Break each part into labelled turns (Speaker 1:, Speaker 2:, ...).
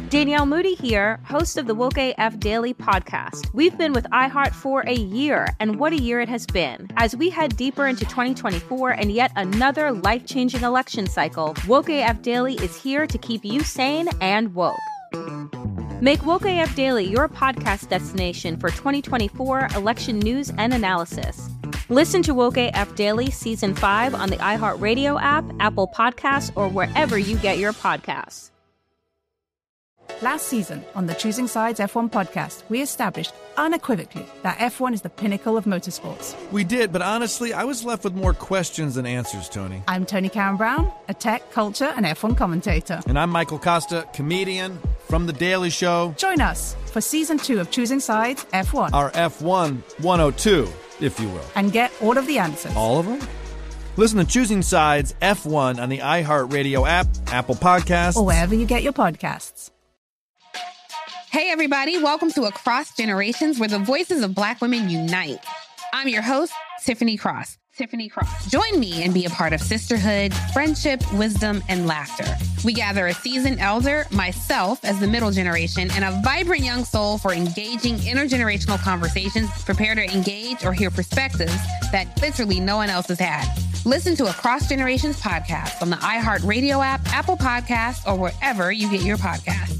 Speaker 1: Danielle Moody here, host of the Woke AF Daily podcast. We've been with iHeart for a year, and what a year it has been. As we head deeper into 2024 and yet another life-changing election cycle, Woke AF Daily is here to keep you sane and woke. Make Woke AF Daily your podcast destination for 2024 election news and analysis. Listen to Woke AF Daily Season 5 on the iHeartRadio app, Apple Podcasts, or wherever you get your podcasts.
Speaker 2: Last season on the Choosing Sides F1 podcast, we established unequivocally that F1 is the pinnacle of motorsports.
Speaker 3: We did, but honestly, I was left with more questions than answers, Tony.
Speaker 2: I'm Tony Karen Brown, a tech, culture, and F1 commentator.
Speaker 3: And I'm Michael Costa, comedian from The Daily Show.
Speaker 2: Join us for Season 2 of Choosing Sides F1.
Speaker 3: Our F1 102, if you will.
Speaker 2: And get all of the answers.
Speaker 3: All of them? Listen to Choosing Sides F1 on the iHeartRadio app, Apple Podcasts,
Speaker 2: or wherever you get your podcasts.
Speaker 4: Hey, everybody. Welcome to Across Generations, where the voices of Black women unite. I'm your host, Tiffany Cross. Join me and be a part of sisterhood, friendship, wisdom, and laughter. We gather a seasoned elder, myself as the middle generation, and a vibrant young soul for engaging intergenerational conversations. Prepare to engage or hear perspectives that literally no one else has had. Listen to Across Generations podcast on the iHeartRadio app, Apple Podcasts, or wherever you get your podcasts.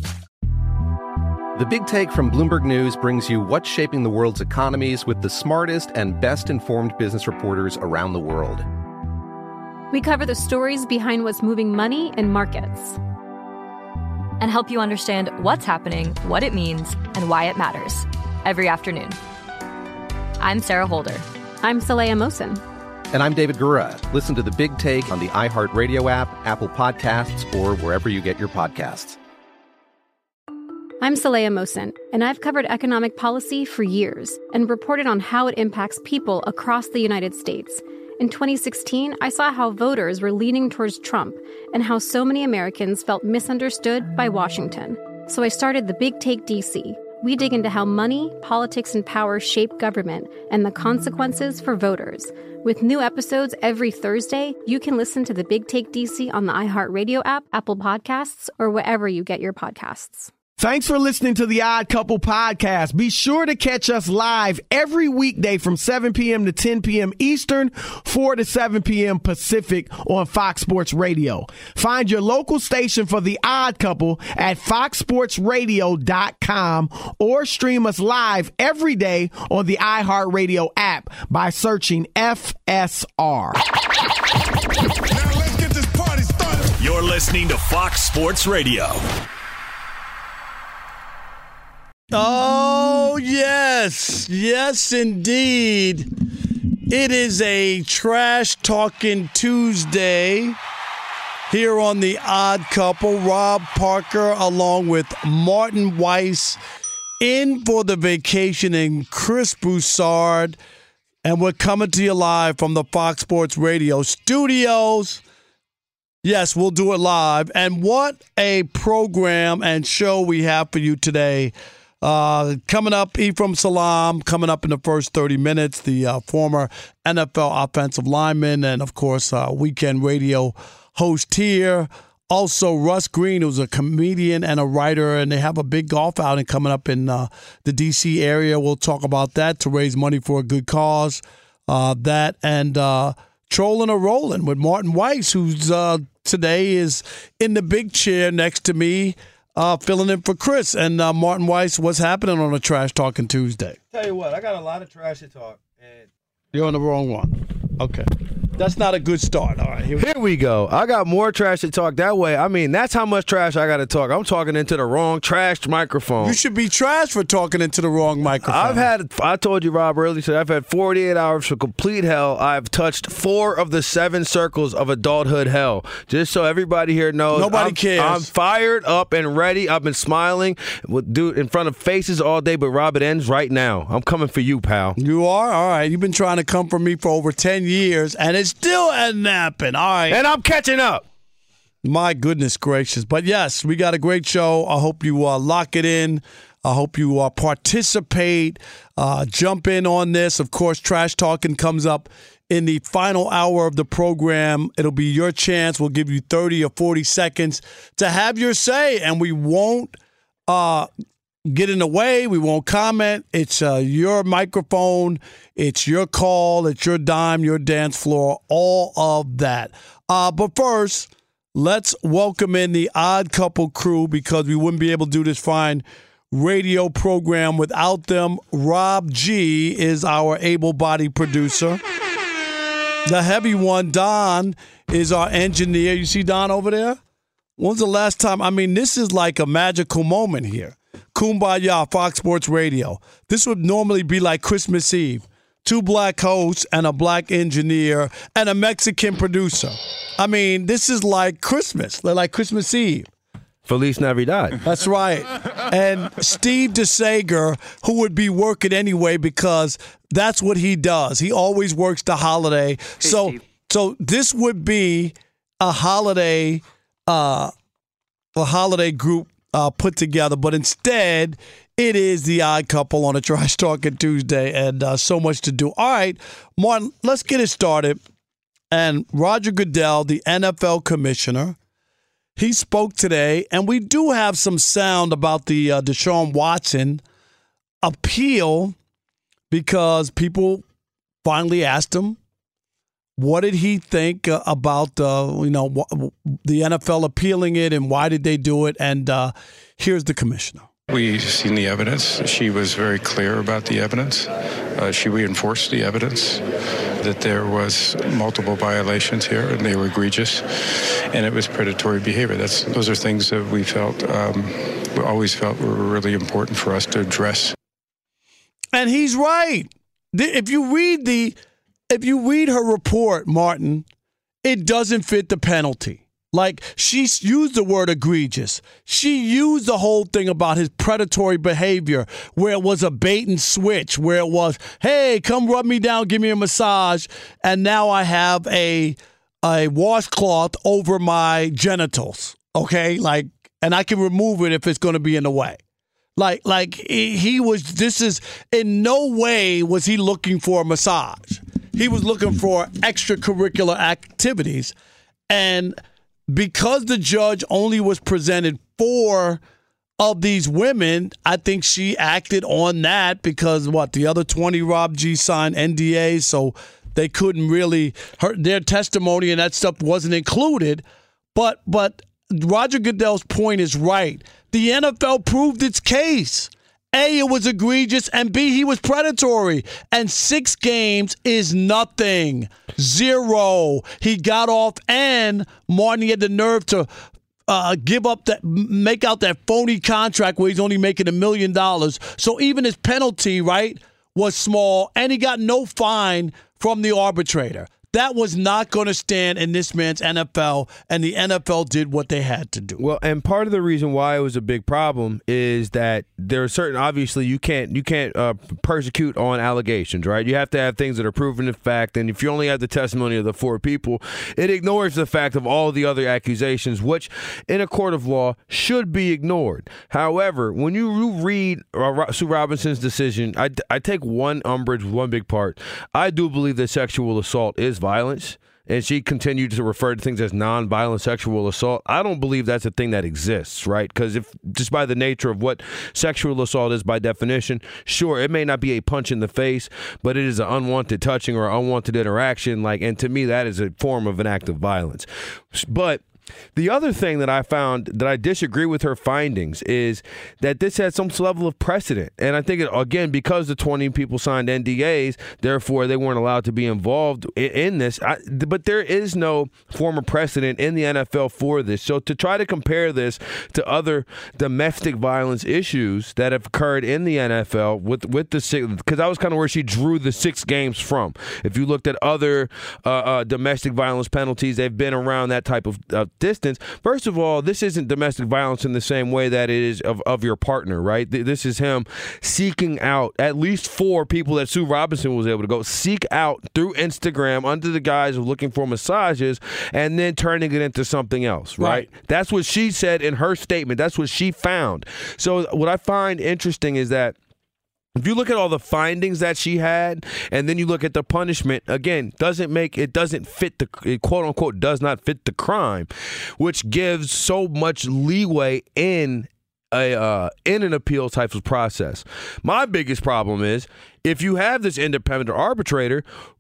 Speaker 5: The Big Take from Bloomberg News brings you what's shaping the world's economies with the smartest and best-informed business reporters around the world.
Speaker 6: We cover the stories behind what's moving money and markets,
Speaker 7: and help you understand what's happening, what it means, and why it matters every afternoon. I'm Sarah Holder.
Speaker 6: I'm Saleha Mohsin.
Speaker 5: And I'm David Gura. Listen to The Big Take on the iHeartRadio app, Apple Podcasts, or wherever you get your podcasts.
Speaker 6: I'm Saleha Mohsin, and I've covered economic policy for years and reported on how it impacts people across the United States. In 2016, I saw how voters were leaning towards Trump and how so many Americans felt misunderstood by Washington. So I started The Big Take DC. We dig into how money, politics, and power shape government and the consequences for voters. With new episodes every Thursday, you can listen to The Big Take DC on the iHeartRadio app, Apple Podcasts, or wherever you get your podcasts.
Speaker 8: Thanks for listening to the Odd Couple podcast. Be sure to catch us live every weekday from 7 p.m. to 10 p.m. Eastern, 4 to 7 p.m. Pacific on Fox Sports Radio. Find your local station for the Odd Couple at foxsportsradio.com or stream us live every day on the iHeartRadio app by searching FSR.
Speaker 9: Now let's get this party started. You're listening to Fox Sports Radio.
Speaker 10: Oh, yes. Yes, indeed. It is a Trash Talking Tuesday here on The Odd Couple. Rob Parker along with Martin Weiss in for the vacation and Chris Broussard. And we're coming to you live from the Fox Sports Radio studios. Yes, we'll do it live. And what a program and show we have for you today. Coming up, Ephraim Salaam, coming up in the first 30 minutes, the former NFL offensive lineman and, of course, weekend radio host here. Also, Russ Green, who's a comedian and a writer, and they have a big golf outing coming up in the D.C. area. We'll talk about that to raise money for a good cause. That and Trolling or Rolling with Martin Weiss, who's today is in the big chair next to me. Filling in for Chris. And Martin Weiss, what's happening on a Trash Talking Tuesday?
Speaker 11: Tell you what, I got a lot of trash to talk. And
Speaker 10: you're on the wrong one. Okay. That's not a good start. All right,
Speaker 11: here we go. I got more trash to talk that way. I mean, that's how much trash I got to talk. I'm talking into the wrong trash microphone.
Speaker 10: You should be trashed for talking into the wrong microphone.
Speaker 11: I told you, Rob, earlier today, I've had 48 hours for complete hell. I've touched 4 of the 7 circles of adulthood hell. Just so everybody here knows.
Speaker 10: Nobody cares.
Speaker 11: I'm fired up and ready. I've been smiling in front of faces all day, but Rob, it ends right now. I'm coming for you, pal.
Speaker 10: You are? All right. You've been trying to come for me for over 10 years, and it still hasn't happened. All right.
Speaker 11: And I'm catching up.
Speaker 10: My goodness gracious. But yes, we got a great show. I hope you lock it in. I hope you participate, jump in on this. Of course, Trash Talking comes up in the final hour of the program. It'll be your chance. We'll give you 30 or 40 seconds to have your say, and we won't get in the way. We won't comment. It's your microphone. It's your call. It's your dime, your dance floor, all of that. But first, let's welcome in the Odd Couple crew because we wouldn't be able to do this fine radio program without them. Rob G is our able-bodied producer. The heavy one, Don, is our engineer. You see Don over there? When's the last time? I mean, this is like a magical moment here. Kumbaya, Fox Sports Radio. This would normally be like Christmas Eve. 2 black hosts and a black engineer and a Mexican producer. I mean, this is like Christmas. They're like Christmas Eve.
Speaker 11: Feliz Navidad.
Speaker 10: That's right. And Steve DeSager, who would be working anyway because that's what he does. He always works the holiday. So this would be a holiday group put together, but instead it is the Odd Couple on a Trash Talking Tuesday, and so much to do. All right, Martin, let's get it started. And Roger Goodell, the NFL commissioner, he spoke today, and we do have some sound about the Deshaun Watson appeal because people finally asked him, what did he think about the NFL appealing it and why did they do it? And here's the commissioner.
Speaker 12: We've seen the evidence. She was very clear about the evidence. She reinforced the evidence that there was multiple violations here and they were egregious and it was predatory behavior. Those are things that we always felt were really important for us to address.
Speaker 10: And he's right. If you read her report, Martin, it doesn't fit the penalty. Like, she used the word egregious. She used the whole thing about his predatory behavior where it was a bait and switch, where it was, hey, come rub me down, give me a massage, and now I have a washcloth over my genitals, okay? Like, and I can remove it if it's going to be in the way. Like he was, this is, in no way was he looking for a massage. He was looking for extracurricular activities. And because the judge only was presented 4 of these women, I think she acted on that because, the other 20, Rob G, signed NDAs, so they couldn't really, their testimony and that stuff wasn't included. But Roger Goodell's point is right. The NFL proved its case. A, it was egregious, and B, he was predatory. And 6 games is nothing. 0. He got off, and Martin had the nerve to make out that phony contract where he's only making $1 million. So even his penalty, right, was small, and he got no fine from the arbitrator. That was not going to stand in this man's NFL, and the NFL did what they had to do.
Speaker 11: Well, and part of the reason why it was a big problem is that there are certain, obviously, you can't persecute on allegations, right? You have to have things that are proven in fact, and if you only have the testimony of the 4 people, it ignores the fact of all the other accusations, which in a court of law should be ignored. However, when you read Sue Robinson's decision, I take one umbrage with one big part. I do believe that sexual assault is violence, and she continued to refer to things as non-violent sexual assault. I don't believe that's a thing that exists, right? Because if just by the nature of what sexual assault is by definition, sure, it may not be a punch in the face, but it is an unwanted touching or unwanted interaction. And to me, that is a form of an act of violence. But the other thing that I found that I disagree with her findings is that this had some level of precedent. And I think, again, because the 20 people signed NDAs, therefore they weren't allowed to be involved in this. But there is no form of precedent in the NFL for this. So to try to compare this to other domestic violence issues that have occurred in the NFL with the 6, because that was kind of where she drew the 6 games from. If you looked at other domestic violence penalties, they've been around that type of distance. First of all, this isn't domestic violence in the same way that it is of your partner, right? This is him seeking out at least 4 people that Sue Robinson was able to go seek out through Instagram under the guise of looking for massages and then turning it into something else, right? That's what she said in her statement. That's what she found. So what I find interesting is that if you look at all the findings that she had, and then you look at the punishment, again, it doesn't fit the quote unquote does not fit the crime, which gives so much leeway in in an appeal type of process. My biggest problem is if you have this independent arbitrator,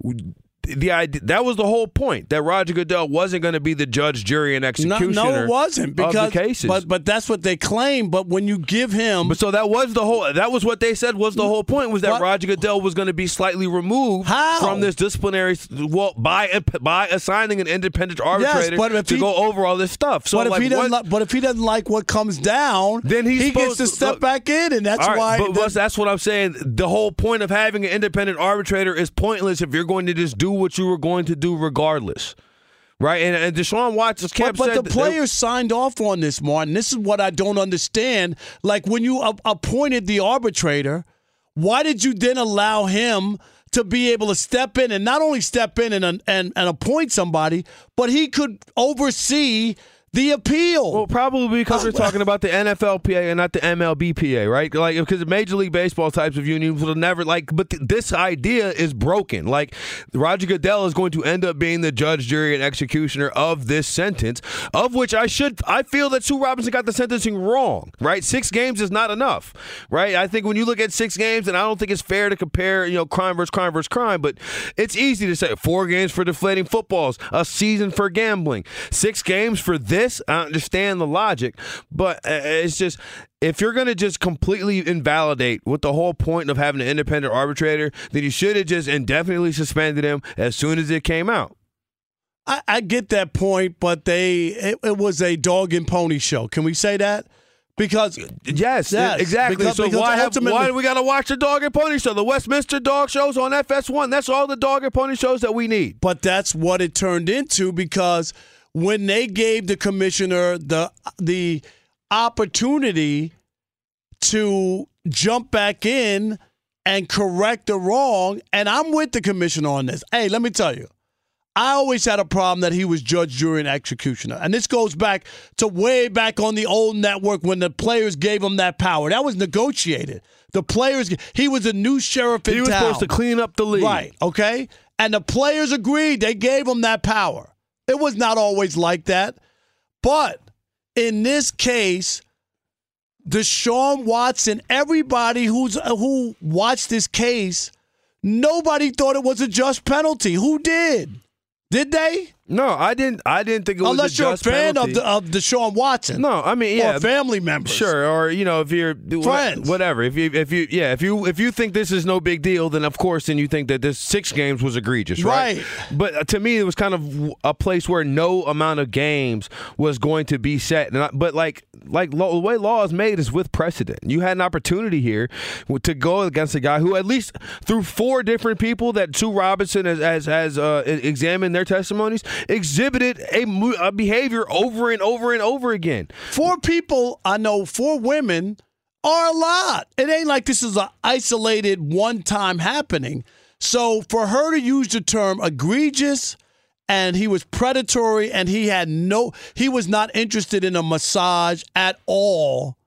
Speaker 11: the idea, that was the whole point, that Roger Goodell wasn't going to be the judge, jury, and executioner.
Speaker 10: No, it wasn't, because
Speaker 11: of the cases.
Speaker 10: But that's what they claim. But when you give him,
Speaker 11: so that was what they said was the whole point, was that Roger Goodell was going to be slightly removed from this disciplinary, by assigning an independent arbitrator to go over all this stuff. So,
Speaker 10: but if he doesn't like what comes down,
Speaker 11: then he
Speaker 10: gets to step back in, and that's why.
Speaker 11: But that's what I'm saying. The whole point of having an independent arbitrator is pointless if you're going to just do what you were going to do regardless, right? And Deshaun Watson's camp
Speaker 10: but
Speaker 11: said
Speaker 10: the players signed off on this, Martin. This is what I don't understand. Like, when you appointed the arbitrator, why did you then allow him to be able to step in, and not only step in and appoint somebody, but he could oversee the appeal?
Speaker 11: Well, probably because we're talking about the NFLPA and not the MLBPA, right? Like, because Major League Baseball types of unions will never, but this idea is broken. Like, Roger Goodell is going to end up being the judge, jury, and executioner of this sentence, of which I feel that Sue Robinson got the sentencing wrong, right? 6 games is not enough, right? I think when you look at 6 games, and I don't think it's fair to compare, crime versus crime versus crime, but it's easy to say 4 games for deflating footballs, a season for gambling, 6 games for this. I understand the logic, but it's just, if you're going to just completely invalidate what the whole point of having an independent arbitrator, then you should have just indefinitely suspended him as soon as it came out.
Speaker 10: I get that point, but it was a dog and pony show. Can we say that? Because
Speaker 11: yes, exactly. Because why do we got to watch the dog and pony show? The Westminster Dog Show's on FS1. That's all the dog and pony shows that we need.
Speaker 10: But that's what it turned into, because when they gave the commissioner the opportunity to jump back in and correct the wrong, and I'm with the commissioner on this. Hey, let me tell you, I always had a problem that he was judge, jury, and executioner. And this goes back to way back on the old network when the players gave him that power. That was negotiated. The players, he was a new sheriff in town.
Speaker 11: He was supposed to clean up the league.
Speaker 10: Right, okay? And the players agreed. They gave him that power. It was not always like that. But in this case, Deshaun Watson, everybody who watched this case, nobody thought it was a just penalty. Who did? Did they?
Speaker 11: No, I didn't think it was
Speaker 10: unless
Speaker 11: a just
Speaker 10: you're a fan
Speaker 11: penalty.
Speaker 10: of Deshaun Watson.
Speaker 11: No, I mean, yeah,
Speaker 10: or family members.
Speaker 11: Sure, or if you're
Speaker 10: friends,
Speaker 11: whatever. If you think this is no big deal, then of course, then you think that this 6 games was egregious, right? But to me, it was kind of a place where no amount of games was going to be set. But the way law is made is with precedent. You had an opportunity here to go against a guy who, at least through 4 different people that Sue Robinson has examined their testimonies, exhibited a behavior over and over and over again.
Speaker 10: 4 people, I know, 4 women are a lot. It ain't like this is an isolated one-time happening. So for her to use the term egregious, and he was predatory, and he was not interested in a massage at all.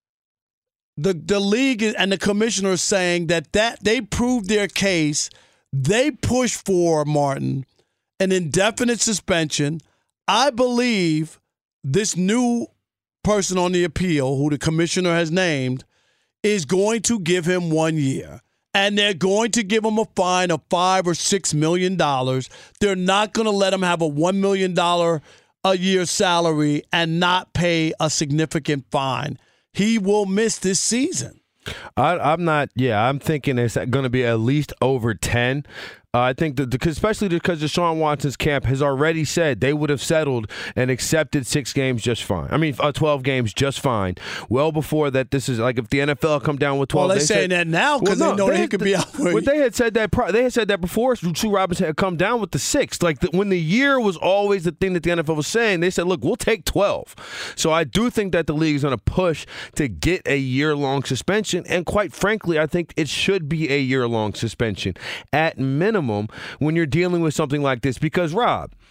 Speaker 10: The league and the commissioner is saying that they proved their case. They pushed for, Martin, an indefinite suspension. I believe this new person on the appeal, who the commissioner has named, is going to give him 1 year. And they're going to give him a fine of $5 or $6 million. They're not going to let him have a $1 million a year salary and not pay a significant fine. He will miss this season.
Speaker 11: I'm thinking it's going to be at least over 10. I think that especially because Deshaun Watson's camp has already said they would have settled and accepted 6 games just fine. I mean, 12 games just fine. Well before that, this is like if the NFL come down with 12.
Speaker 10: Well, they're saying that now because they know they could be out.
Speaker 11: But they had said that before. Sue Robinson had come down with the 6. Like when the year was always the thing that the NFL was saying, they said, "Look, we'll take 12." So I do think that the league is going to push to get a year-long suspension, and quite frankly, I think it should be a year-long suspension at minimum when you're dealing with something like this. Because, Rob,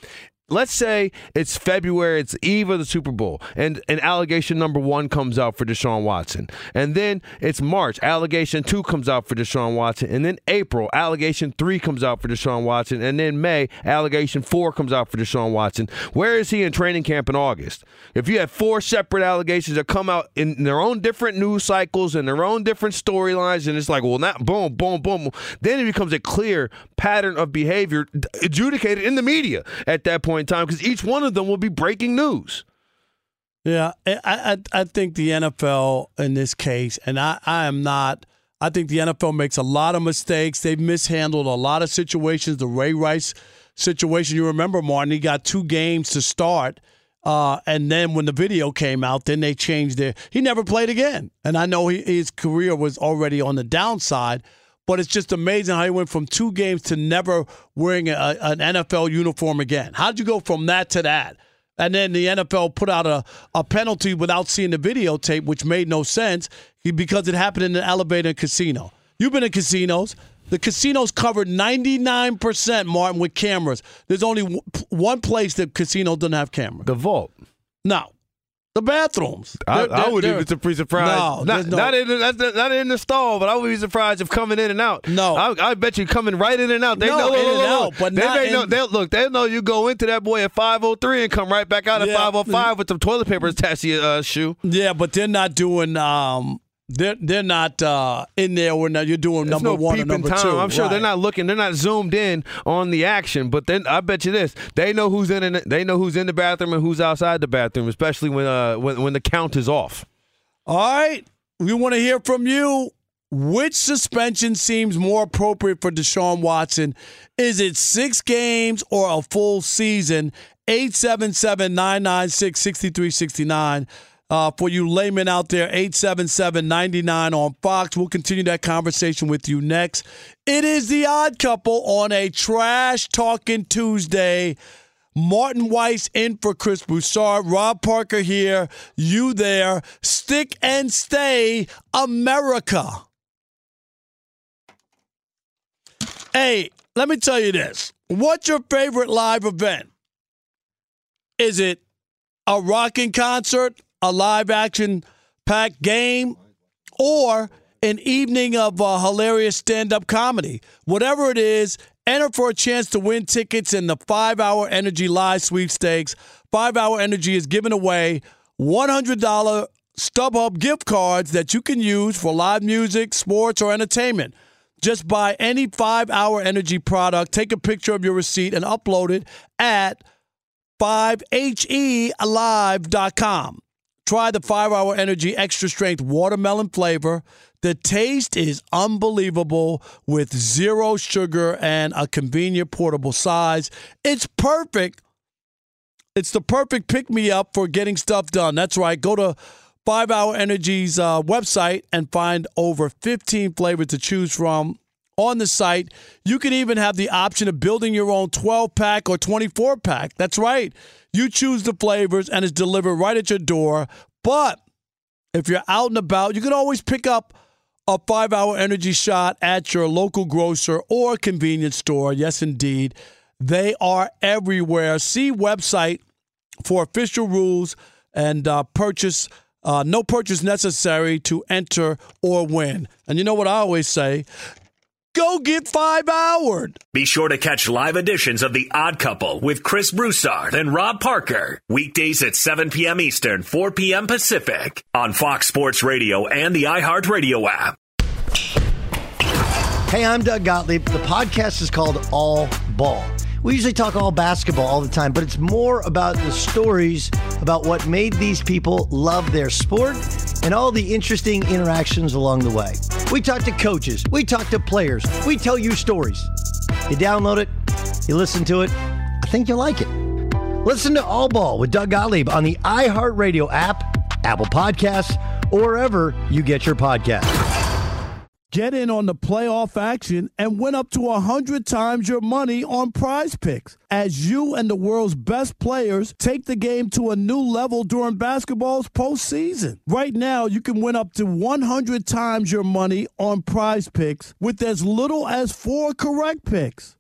Speaker 11: let's say it's February, it's eve of the Super Bowl, and allegation number 1 comes out for Deshaun Watson. And then it's March, allegation 2 comes out for Deshaun Watson. And then April, allegation 3 comes out for Deshaun Watson. And then May, allegation 4 comes out for Deshaun Watson. Where is he in training camp in August? If you have 4 separate allegations that come out in their own different news cycles and their own different storylines, and it's like, well, now, boom, boom, boom. Then it becomes a clear pattern of behavior adjudicated in the media at that point in time, because each one of them will be breaking news.
Speaker 10: Yeah, I think the NFL in this case, and I think the NFL makes a lot of mistakes. They've mishandled a lot of situations. The Ray Rice situation, you remember, Martin, he got 2 games to start. And then when the video came out, then they changed he never played again. And I know his career was already on the downside, but it's just amazing how he went from 2 games to never wearing an NFL uniform again. How'd you go from that to that? And then the NFL put out a penalty without seeing the videotape, which made no sense because it happened in an elevator casino. You've been in casinos. The casinos covered 99%, Martin, with cameras. There's only one place that casino doesn't have cameras.
Speaker 11: The vault.
Speaker 10: No. The bathrooms.
Speaker 11: I would even be surprised.
Speaker 10: No,
Speaker 11: not in the stall, but I would be surprised if coming in and out.
Speaker 10: No.
Speaker 11: I bet you coming right in and out. They know
Speaker 10: in and out, but
Speaker 11: they know you go into that boy at 5:03 and come right back out at 5:05 with some toilet paper attached to your shoe.
Speaker 10: Yeah, but they're not doing They're not in there when you're doing
Speaker 11: There's
Speaker 10: number
Speaker 11: no
Speaker 10: 1 or number 2.
Speaker 11: I'm sure
Speaker 10: right.
Speaker 11: they're not looking. They're not zoomed in on the action. But then I bet you this: they know who's in the bathroom and who's outside the bathroom, especially when the count is off.
Speaker 10: All right, we want to hear from you. Which suspension seems more appropriate for Deshaun Watson? Is it 6 games or a full season? 877-996-6369. For you laymen out there, 877-99 on Fox. We'll continue that conversation with you next. It is The Odd Couple on a trash-talking Tuesday. Martin Weiss in for Chris Broussard. Rob Parker here. You there. Stick and stay, America. Hey, let me tell you this. What's your favorite live event? Is it a rocking concert, a live action packed game, or an evening of hilarious stand-up comedy? Whatever it is, enter for a chance to win tickets in the 5-Hour Energy Live Sweepstakes. 5-Hour Energy is giving away $100 StubHub gift cards that you can use for live music, sports, or entertainment. Just buy any 5-Hour Energy product, take a picture of your receipt, and upload it at 5HELive.com. Try the 5-Hour Energy Extra Strength Watermelon flavor. The taste is unbelievable with 0 sugar and a convenient portable size. It's perfect. It's the perfect pick-me-up for getting stuff done. That's right. Go to 5-Hour Energy's website and find over 15 flavors to choose from on the site. You can even have the option of building your own 12-pack or 24-pack. That's right. You choose the flavors, and it's delivered right at your door. But if you're out and about, you can always pick up a 5-Hour Energy shot at your local grocer or convenience store. Yes, indeed. They are everywhere. See website for official rules and purchase. No purchase necessary to enter or win. And you know what I always say? Go get 5-Houred.
Speaker 9: Be sure to catch live editions of The Odd Couple with Chris Broussard and Rob Parker. Weekdays at 7 p.m. Eastern, 4 p.m. Pacific on Fox Sports Radio and the iHeartRadio app.
Speaker 13: Hey, I'm Doug Gottlieb. The podcast is called All Ball. We usually talk all basketball all the time, but it's more about the stories about what made these people love their sport and all the interesting interactions along the way. We talk to coaches. We talk to players. We tell you stories. You download it. You listen to it. I think you'll like it. Listen to All Ball with Doug Gottlieb on the iHeartRadio app, Apple Podcasts, or wherever you get your podcasts.
Speaker 10: Get in on the playoff action and win up to 100 times your money on Prize Picks as you and the world's best players take the game to a new level during basketball's postseason. Right now, you can win up to 100 times your money on Prize Picks with as little as 4 correct picks.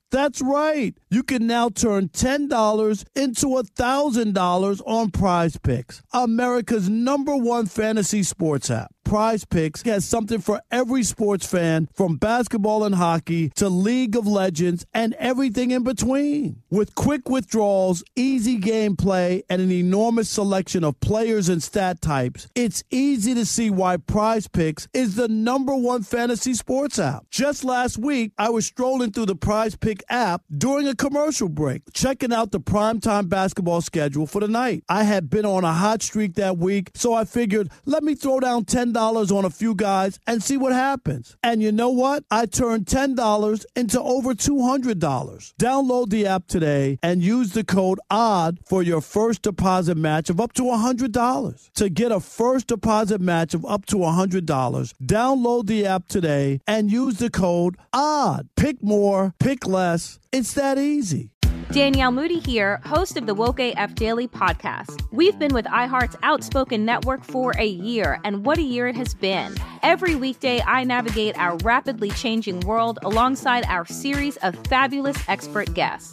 Speaker 10: That's right. You can now turn $10 into $1,000 on Prize Picks, America's #1 fantasy sports app. Prize Picks has something for every sports fan, from basketball and hockey to League of Legends and everything in between. With quick withdrawals, easy gameplay, and an enormous selection of players and stat types, it's easy to see why Prize Picks is the #1 fantasy sports app. Just last week, I was strolling through the Prize Pick app during a commercial break, checking out the primetime basketball schedule for the night. I had been on a hot streak that week, so I figured, let me throw down $10 on a few guys and see what happens. And you know what? I turned $10 into over $200. Download the app today and use the code ODD for your first deposit match of up to $100. To get a first deposit match of up to $100, download the app today and use the code ODD. Pick more, pick less. It's that easy.
Speaker 1: Danielle Moody here, host of the Woke AF Daily podcast. We've been with iHeart's Outspoken Network for a year, and what a year it has been. Every weekday, I navigate our rapidly changing world alongside our series of fabulous expert guests.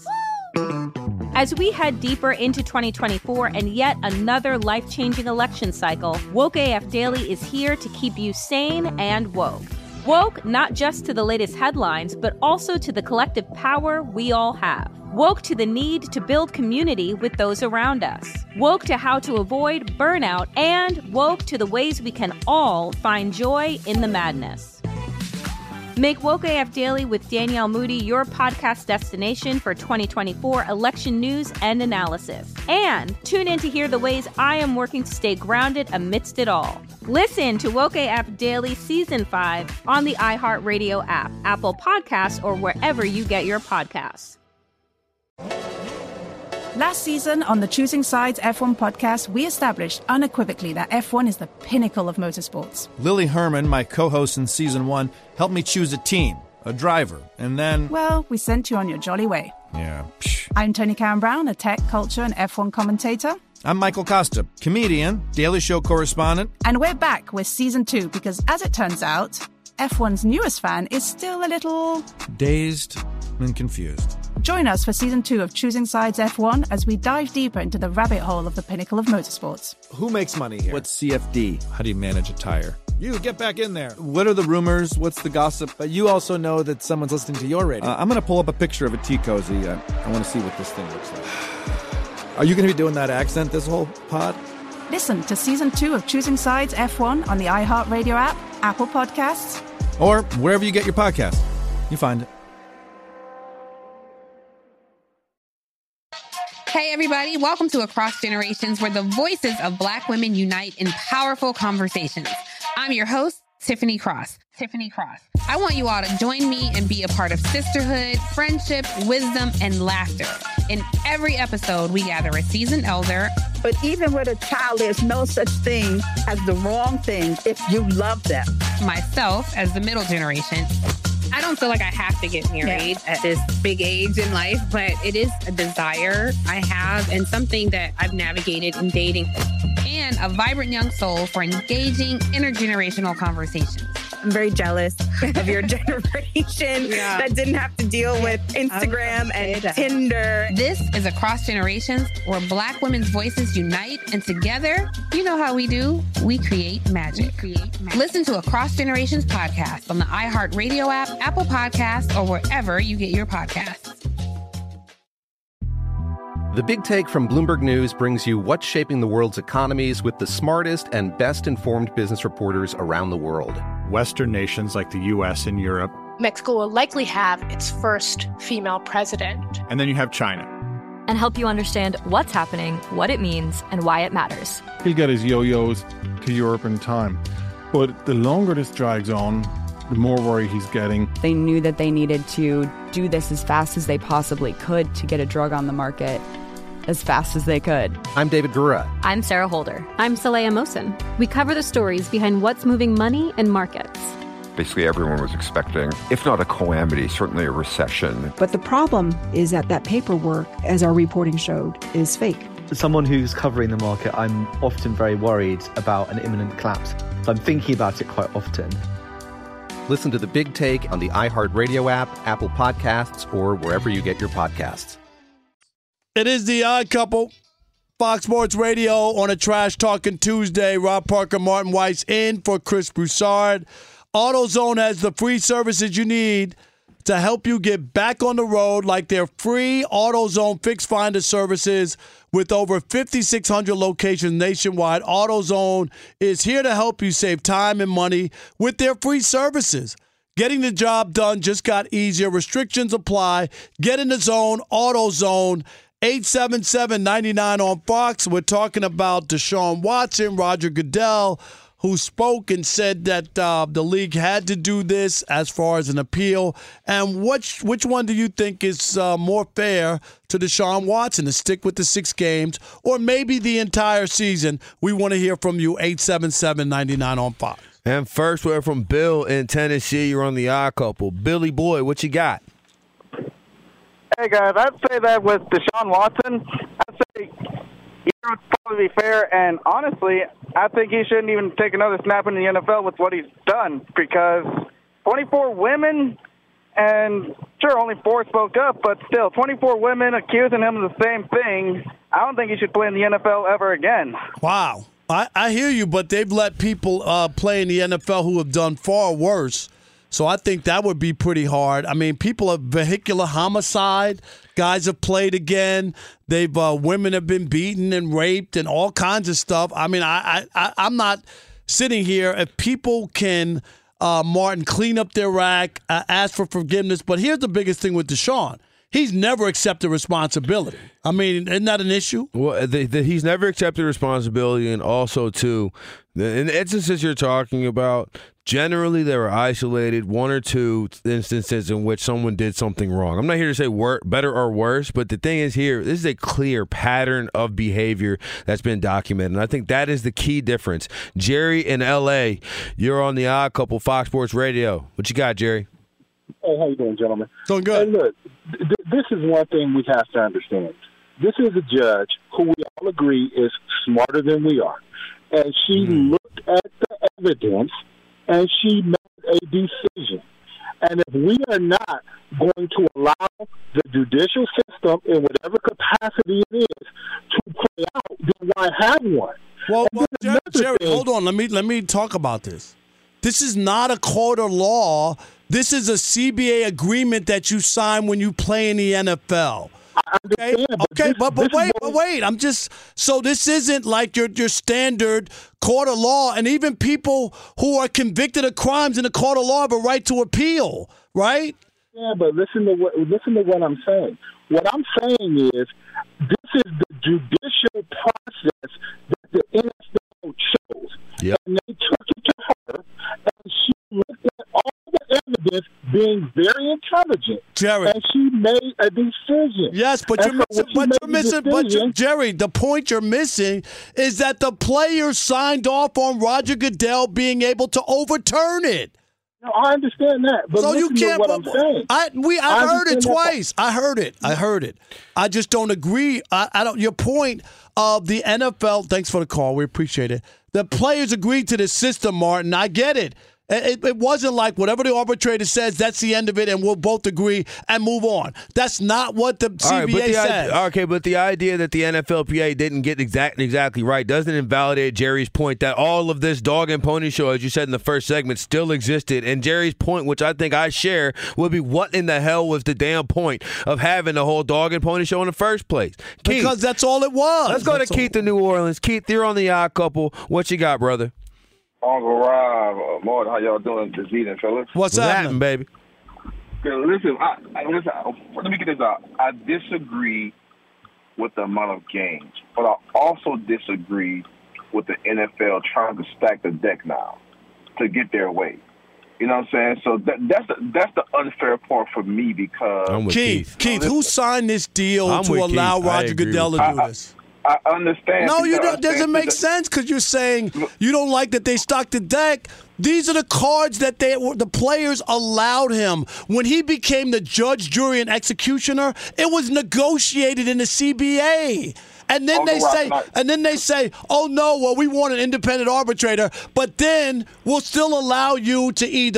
Speaker 1: As we head deeper into 2024 and yet another life-changing election cycle, Woke AF Daily is here to keep you sane and woke. Woke not just to the latest headlines, but also to the collective power we all have. Woke to the need to build community with those around us. Woke to how to avoid burnout, and woke to the ways we can all find joy in the madness. Make Woke AF Daily with Danielle Moody your podcast destination for 2024 election news and analysis. And tune in to hear the ways I am working to stay grounded amidst it all. Listen to Woke AF Daily Season 5 on the iHeartRadio app, Apple Podcasts, or wherever you get your podcasts.
Speaker 2: Last season on the Choosing Sides F1 podcast, we established unequivocally that F1 is the pinnacle of motorsports.
Speaker 3: Lily Herman, my co-host in Season 1, helped me choose a team, a driver, and then...
Speaker 2: Well, we sent you on your jolly way.
Speaker 3: Yeah.
Speaker 2: I'm Tony Karen Brown, a tech, culture, and F1 commentator.
Speaker 3: I'm Michael Costa, comedian, Daily Show correspondent.
Speaker 2: And we're back with Season 2 because, as it turns out, F1's newest fan is still a little...
Speaker 3: dazed and confused.
Speaker 2: Join us for Season 2 of Choosing Sides F1 as we dive deeper into the rabbit hole of the pinnacle of motorsports.
Speaker 14: Who makes money here?
Speaker 3: What's CFD? How do you manage a tire?
Speaker 14: You, get back in there.
Speaker 3: What are the rumors? What's the gossip?
Speaker 14: But you also know that someone's listening to your radio.
Speaker 3: I'm going to pull up a picture of a tea cozy. I want to see what this thing looks like.
Speaker 14: Are you going to be doing that accent this whole pod?
Speaker 2: Listen to Season 2 of Choosing Sides F1 on the iHeartRadio app, Apple Podcasts,
Speaker 3: or wherever you get your podcast. You find it.
Speaker 4: Hey, everybody. Welcome to Across Generations, where the voices of Black women unite in powerful conversations. I'm your host, Tiffany Cross. I want you all to join me and be a part of sisterhood, friendship, wisdom, and laughter. In every episode, we gather a seasoned elder.
Speaker 15: But even with a child, there's no such thing as the wrong thing if you love them.
Speaker 4: Myself, as the middle generation. I don't feel like I have to get married at this big age in life, but it is a desire I have and something that I've navigated in dating. And a vibrant young soul for engaging intergenerational conversations.
Speaker 16: I'm very jealous of your generation that didn't have to deal with Instagram and Tinder.
Speaker 4: This is Across Generations, where Black women's voices unite, and together, you know how we do, we create magic. Listen to Across Generations podcast on the iHeartRadio app, Apple Podcasts, or wherever you get your podcasts.
Speaker 5: The Big Take from Bloomberg News brings you what's shaping the world's economies with the smartest and best-informed business reporters around the world.
Speaker 17: Western nations like the U.S. and Europe.
Speaker 18: Mexico will likely have its first female president.
Speaker 17: And then you have China.
Speaker 7: And help you understand what's happening, what it means, and why it matters.
Speaker 19: He'll get his yo-yos to Europe in time. But the longer this drags on, the more worry he's getting.
Speaker 20: They knew that they needed to do this as fast as they possibly could to get a drug on the market as fast as they could.
Speaker 5: I'm David Gura.
Speaker 7: I'm Sarah Holder.
Speaker 6: I'm Saleha Mohsen. We cover the stories behind what's moving money and markets.
Speaker 21: Basically, everyone was expecting, if not a calamity, certainly a recession.
Speaker 22: But the problem is that paperwork, as our reporting showed, is fake.
Speaker 23: As someone who's covering the market, I'm often very worried about an imminent collapse. So I'm thinking about it quite often.
Speaker 5: Listen to The Big Take on the iHeartRadio app, Apple Podcasts, or wherever you get your podcasts.
Speaker 10: It is the Odd Couple, Fox Sports Radio on a Trash Talking Tuesday. Rob Parker, Martin Weiss in for Chris Broussard. AutoZone has the free services you need to help you get back on the road, like their free AutoZone Fix Finder services with over 5,600 locations nationwide. AutoZone is here to help you save time and money with their free services. Getting the job done just got easier. Restrictions apply. Get in the zone. AutoZone. 877-99 on Fox. We're talking about Deshaun Watson, Roger Goodell, who spoke and said that the league had to do this as far as an appeal. And which one do you think is more fair to Deshaun Watson, to stick with the 6 games or maybe the entire season? We want to hear from you, 877-99 on Fox.
Speaker 8: And first, we're from Bill in Tennessee. You're on the Odd Couple. Billy Boy, what you got?
Speaker 11: Hey, guys, I'd say that with Deshaun Watson, I'd say he would probably be fair. And honestly, I think he shouldn't even take another snap in the NFL with what he's done, because 24 women, and sure, only 4 spoke up, but still, 24 women accusing him of the same thing. I don't think he should play in the NFL ever again.
Speaker 10: Wow. I hear you, but they've let people play in the NFL who have done far worse. So I think that would be pretty hard. I mean, people have vehicular homicide. Guys have played again. Women have been beaten and raped and all kinds of stuff. I mean, I'm not sitting here. If people can, Martin, clean up their act, ask for forgiveness. But here's the biggest thing with Deshaun. He's never accepted responsibility. I mean, isn't that an issue?
Speaker 8: Well, he's never accepted responsibility, and also, too, in the instances you're talking about, generally there are isolated 1 or 2 instances in which someone did something wrong. I'm not here to say better or worse, but the thing is here, this is a clear pattern of behavior that's been documented, and I think that is the key difference. Jerry in L.A., you're on the Odd Couple, Fox Sports Radio. What you got, Jerry?
Speaker 12: Hey, how you doing, gentlemen?
Speaker 10: Doing good.
Speaker 12: Hey, look, this is one thing we have to understand. This is a judge who we all agree is smarter than we are. And she looked at the evidence, and she made a decision. And if we are not going to allow the judicial system, in whatever capacity it is, to play out, then why have one?
Speaker 10: Well, Jerry, hold on. Let me talk about this. This is not a court of law. This is a CBA agreement that you sign when you play in the NFL. Okay, but wait. So this isn't like your standard court of law, and even people who are convicted of crimes in the court of law have a right to appeal, right?
Speaker 12: Yeah, but listen to what I'm saying. What I'm saying is this is the judicial process that the NFL chose. Yep. And they took it to her, and she looked at all the evidence, being very intelligent,
Speaker 10: Jerry,
Speaker 12: and she made a decision.
Speaker 10: Yes, but you're missing. Jerry, the point you're missing is that the players signed off on Roger Goodell being able to overturn it.
Speaker 12: No, I understand that, but
Speaker 10: so you can't.
Speaker 12: What I'm saying.
Speaker 10: I heard it twice. I heard it. I just don't agree. I don't. Your point of the NFL. Thanks for the call. We appreciate it. The players agreed to this system, Martin. I get it. It wasn't like whatever the arbitrator says, that's the end of it, and we'll both agree and move on. That's not what the CBA says.
Speaker 8: Okay, but the idea that the NFLPA didn't get exactly right doesn't invalidate Jerry's point that all of this dog and pony show, as you said in the first segment, still existed. And Jerry's point, which I think I share, would be what in the hell was the damn point of having the whole dog and pony show in the first place? Keith,
Speaker 10: because that's all it was.
Speaker 8: Let's go to Keith in New Orleans. Keith, you're on the Odd Couple. What you got, brother?
Speaker 24: Uncle Rob, Martin, how y'all doing this evening, fellas?
Speaker 10: What's happening,
Speaker 8: baby?
Speaker 24: Listen, let me get this out. I disagree with the amount of games, but I also disagree with the NFL trying to stack the deck now to get their way. You know what I'm saying? So that's the unfair part for me, because
Speaker 10: Keith, who signed this deal to allow Roger Goodell to do this?
Speaker 24: I understand.
Speaker 10: No, you don't. Doesn't make sense, because you're saying you don't like that they stocked the deck. These are the cards that the players allowed him. When he became the judge, jury, and executioner, it was negotiated in the CBA. And then they say, oh no, well, we want an independent arbitrator, but then we'll still allow you to either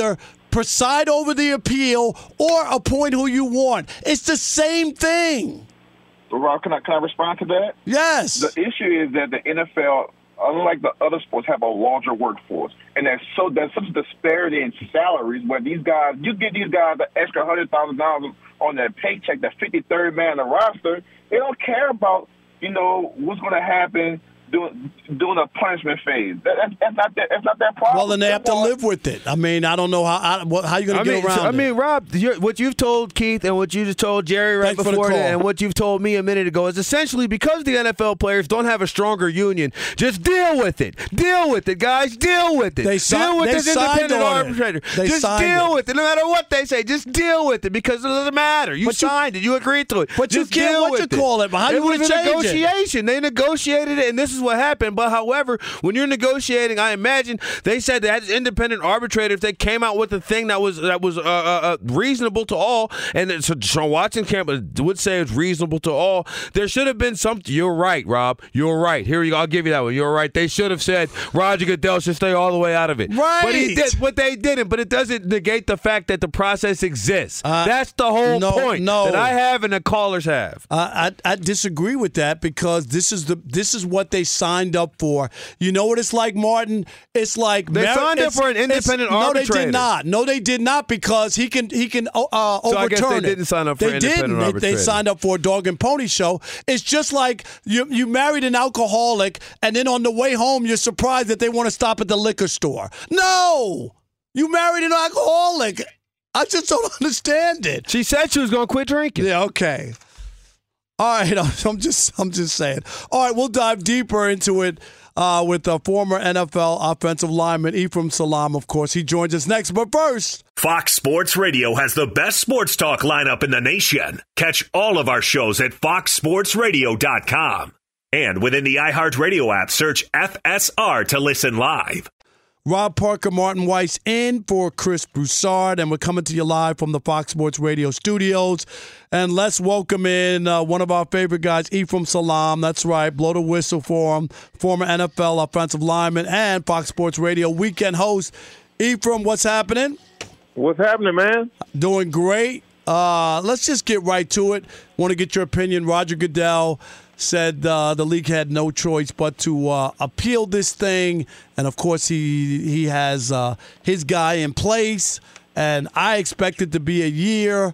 Speaker 10: preside over the appeal or appoint who you want. It's the same thing.
Speaker 24: Rob, can I respond to that?
Speaker 10: Yes.
Speaker 24: The issue is that the NFL, unlike the other sports, have a larger workforce, and there's such a disparity in salaries where these guys, you get these guys the extra $100,000 on their paycheck, the 53rd man on the roster. They don't care about what's going to happen doing a punishment phase. That's not that problem.
Speaker 10: Well, then they have to live with it. I mean, I don't know how you're going to get around it.
Speaker 8: I mean, Rob, what you've told Keith and what you just told Jerry right before and what you've told me a minute ago is essentially because the NFL players don't have a stronger union, just deal with it. Deal with it, guys. Deal with it. Deal with this independent arbitrator. Just deal with it. No matter what they say, just deal with it because it doesn't matter. You signed it. You agreed to it.
Speaker 10: But you can't call it. But how do you want to change it?
Speaker 8: It was a negotiation. They negotiated it, and this is what happened. But however, when you're negotiating, I imagine they said that as independent arbitrator, if they came out with a thing that was reasonable to all, and so Sean Watson would say it's reasonable to all, there should have been something. You're right, Rob. You're right. Here you go. I'll give you that one. You're right. They should have said Roger Goodell should stay all the way out of it.
Speaker 10: Right.
Speaker 8: But he did. But they didn't. But it doesn't negate the fact that the process exists. That's the whole point that I have and the callers have.
Speaker 10: I disagree with that because this is what they signed up for. You know what it's like, Martin? It's like
Speaker 8: they signed up for an independent arbitrator.
Speaker 10: No, they did not. No, they did not because he can overturn
Speaker 8: so I guess they
Speaker 10: it.
Speaker 8: Didn't sign up for an independent arbitrator.
Speaker 10: They signed up for a dog and pony show. It's just like you married an alcoholic, and then on the way home you're surprised that they want to stop at the liquor store. No, you married an alcoholic. I just don't understand it.
Speaker 8: She said she was going to quit drinking.
Speaker 10: Yeah, okay. All right, I'm just saying. All right, we'll dive deeper into it with the former NFL offensive lineman Ephraim Salaam, of course. He joins us next, but first...
Speaker 1: Fox Sports Radio has the best sports talk lineup in the nation. Catch all of our shows at foxsportsradio.com. And within the iHeartRadio app, search FSR to listen live.
Speaker 10: Rob Parker, Martin Weiss in for Chris Broussard, and we're coming to you live from the Fox Sports Radio studios. And let's welcome in one of our favorite guys, Ephraim Salaam. That's right, blow the whistle for him, former NFL offensive lineman and Fox Sports Radio weekend host. Ephraim, what's happening?
Speaker 24: What's happening, man?
Speaker 10: Doing great. Let's just get right to it. Want to get your opinion. Roger Goodell said the league had no choice but to appeal this thing. And, of course, he has his guy in place. And I expect it to be a year.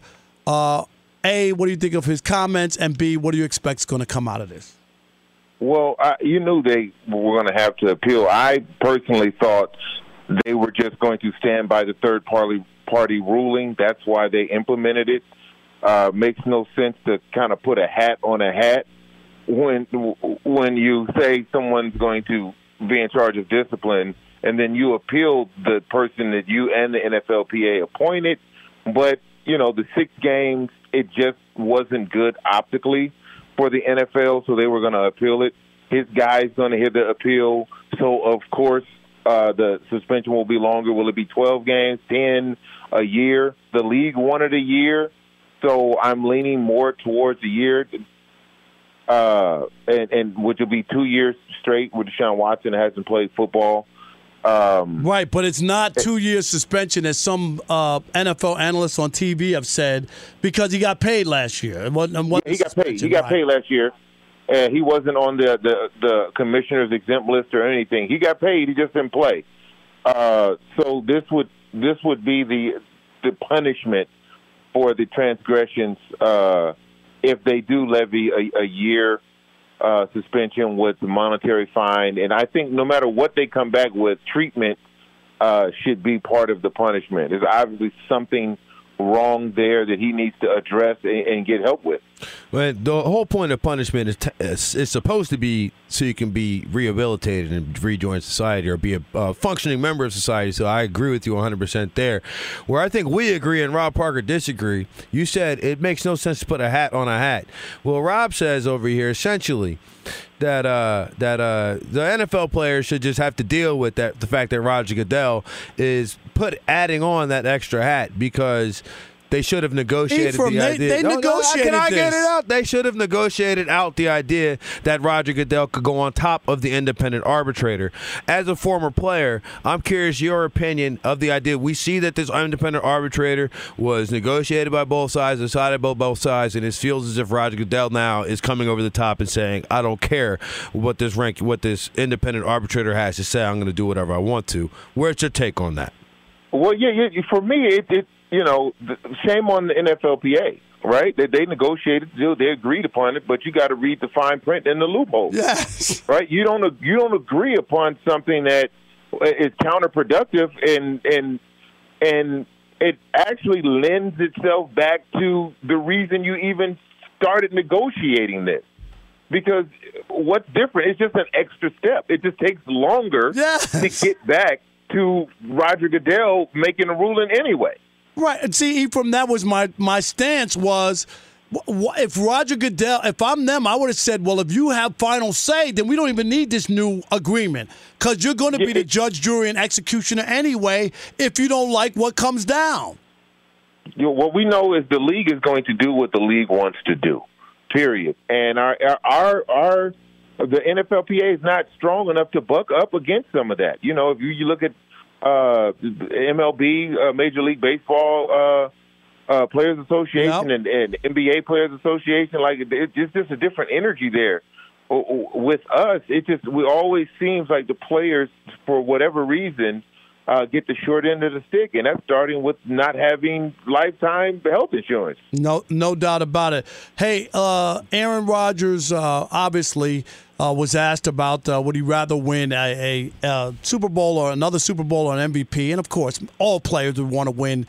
Speaker 10: A, what do you think of his comments? And B, what do you expect is going to come out of this?
Speaker 24: Well, you knew they were going to have to appeal. I personally thought they were just going to stand by the third-party ruling. That's why they implemented it. Makes no sense to kind of put a hat on a hat. When you say someone's going to be in charge of discipline and then you appeal the person that you and the NFLPA appointed, but, the 6 games, it just wasn't good optically for the NFL, so they were going to appeal it. His guy's going to hear the appeal, so, of course, the suspension will be longer. Will it be 12 games, 10, a year? The league wanted a year, so I'm leaning more towards a year. And which will be 2 years straight where Deshaun Watson hasn't played football.
Speaker 10: Right, but it's not 2 years suspension as some NFL analysts on TV have said because he got paid last year. He got paid.
Speaker 24: He got paid last year, and he wasn't on the commissioner's exempt list or anything. He got paid. He just didn't play. So this would be the punishment for the transgressions. If they do levy a year suspension with the monetary fine, and I think no matter what they come back with, treatment should be part of the punishment. There's obviously something wrong there that he needs to address and get help with.
Speaker 8: Well, the whole point of punishment is supposed to be so you can be rehabilitated and rejoin society or be a functioning member of society. So I agree with you 100% there. Where I think we agree and Rob Parker disagree, you said it makes no sense to put a hat on a hat. Well, Rob says over here essentially that the NFL players should just have to deal with the fact that Roger Goodell is adding on that extra hat because they should have negotiated
Speaker 10: Ephraim,
Speaker 8: the idea.
Speaker 10: They negotiated
Speaker 8: Can I get
Speaker 10: this.
Speaker 8: it out? They should have negotiated out the idea that Roger Goodell could go on top of the independent arbitrator. As a former player, I'm curious your opinion of the idea. We see that this independent arbitrator was negotiated by both sides, decided by both sides, and it feels as if Roger Goodell now is coming over the top and saying, I don't care what this independent arbitrator has to say. I'm going to do whatever I want to. Where's your take on that?
Speaker 2: Well, yeah, for me, shame on the NFLPA, right? They negotiated the deal, they agreed upon it, but you got to read the fine print and the loophole.
Speaker 10: Yes,
Speaker 2: right. You don't agree upon something that is counterproductive, and it actually lends itself back to the reason you even started negotiating this. Because what's different? It's just an extra step. It just takes longer to get back to Roger Goodell making a ruling anyway.
Speaker 10: Right. And see, Ephraim, that was my stance was, if Roger Goodell, if I'm them, I would have said, well, if you have final say, then we don't even need this new agreement because you're going to be the judge, jury, and executioner anyway if you don't like what comes down.
Speaker 2: What we know is the league is going to do what the league wants to do, period. And the NFLPA is not strong enough to buck up against some of that. If you look at MLB, Major League Baseball Players Association, and NBA Players Association, it's just a different energy there. With us, it always seems like the players, for whatever reason, get the short end of the stick, and that's starting with not having lifetime health insurance.
Speaker 10: No doubt about it. Hey, Aaron Rodgers obviously was asked about would he rather win a Super Bowl or another Super Bowl or an MVP, and of course, all players would want to win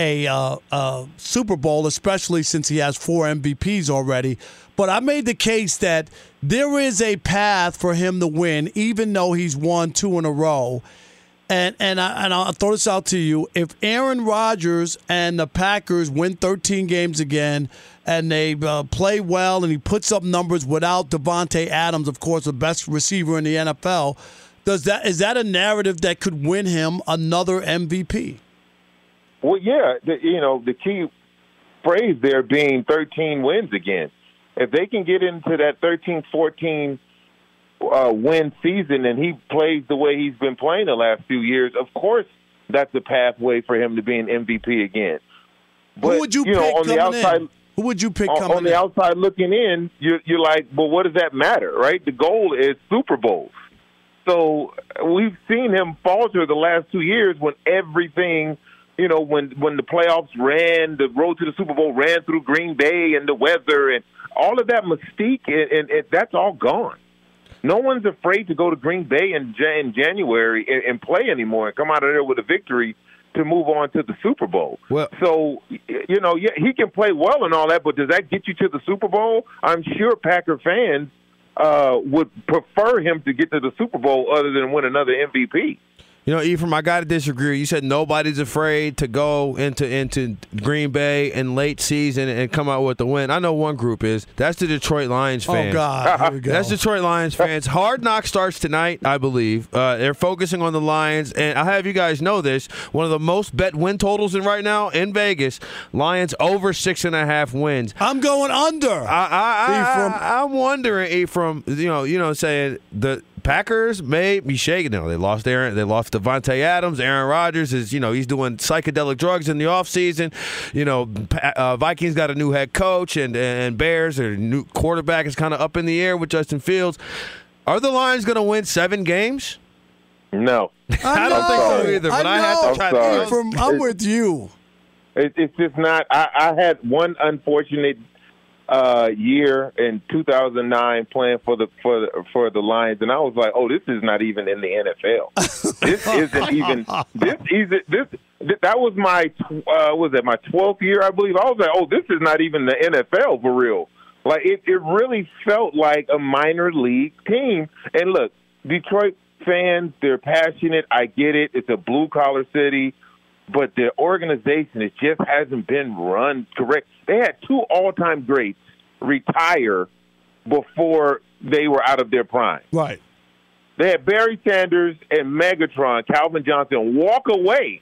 Speaker 10: a Super Bowl, especially since he has 4 MVPs already. But I made the case that there is a path for him to win, even though he's won 2 in a row. And I'll throw this out to you. If Aaron Rodgers and the Packers win 13 games again and they play well and he puts up numbers without Devontae Adams, of course, the best receiver in the NFL, is that a narrative that could win him another MVP?
Speaker 2: Well, yeah. The key phrase there being 13 wins again. If they can get into that 13-14 win season and he plays the way he's been playing the last few years, of course that's the pathway for him to be an MVP again. But,
Speaker 10: who would you pick
Speaker 2: on the outside,
Speaker 10: in? Who would you pick coming in?
Speaker 2: On the outside looking in, you're like, well, what does that matter, right? The goal is Super Bowls. So we've seen him falter the last 2 years when everything, when the playoffs ran, the road to the Super Bowl ran through Green Bay and the weather and all of that mystique, and that's all gone. No one's afraid to go to Green Bay in January and play anymore and come out of there with a victory to move on to the Super Bowl.
Speaker 8: Well,
Speaker 2: so, he can play well and all that, but does that get you to the Super Bowl? I'm sure Packer fans would prefer him to get to the Super Bowl other than win another MVP.
Speaker 8: Ephraim, I got to disagree. You said nobody's afraid to go into Green Bay in late season and come out with the win. I know one group is. That's the Detroit Lions fans.
Speaker 10: Oh, God. Here we go.
Speaker 8: That's Detroit Lions fans. Hard Knock starts tonight, I believe. They're focusing on the Lions. And I'll have you guys know this. One of the most bet win totals right now in Vegas, Lions over 6.5 wins.
Speaker 10: I'm going under.
Speaker 8: Ephraim. I'm wondering, Ephraim, saying the Packers may be shaking. They lost Devontae Adams. Aaron Rodgers is, he's doing psychedelic drugs in the offseason. Vikings got a new head coach, and Bears, their new quarterback is kind of up in the air with Justin Fields. Are the Lions going to win 7 games?
Speaker 2: No.
Speaker 8: I don't think so either, but I have to try to.
Speaker 10: I'm with you.
Speaker 2: It's just not. I had one unfortunate year in 2009 playing for the Lions, and I was like, "Oh, this is not even in the NFL. This isn't even this. That was my my 12th year, I believe. I was like, "Oh, this is not even the NFL for real." Like it really felt like a minor league team. And look, Detroit fans, they're passionate. I get it. It's a blue collar city. But the organization, it just hasn't been run correct. They had 2 all-time greats retire before they were out of their prime.
Speaker 10: Right.
Speaker 2: They had Barry Sanders and Megatron, Calvin Johnson, walk away